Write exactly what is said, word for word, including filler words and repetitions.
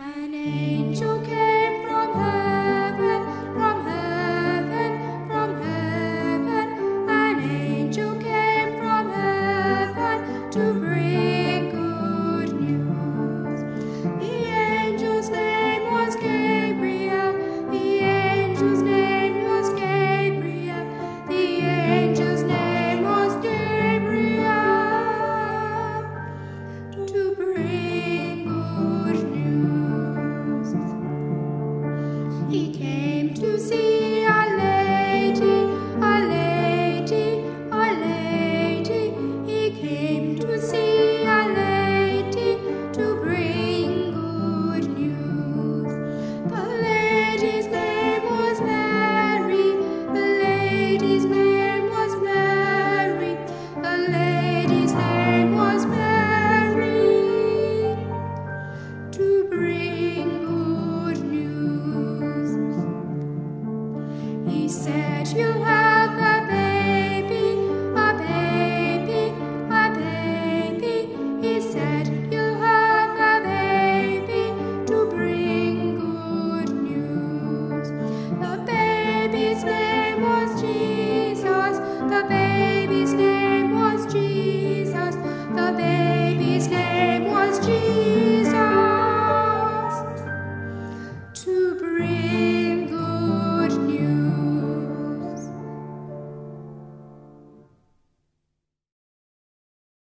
An angel came from heaven, from heaven, from heaven. An angel came from heaven to bring good news. The angel's name was Gabriel. The angel's name was Gabriel. The angel's name was Gabriel to bring good news. He came to see a lady, a lady, a lady. He came to see a lady to bring good news. The lady's name was Mary. The lady's name was Mary. The lady's name was Mary to bring good news. He said, "You'll have a baby, a baby, a baby." He said, "You'll have a baby to bring good news." The baby's name was Jesus. The baby's name was Jesus. The baby's name was Jesus.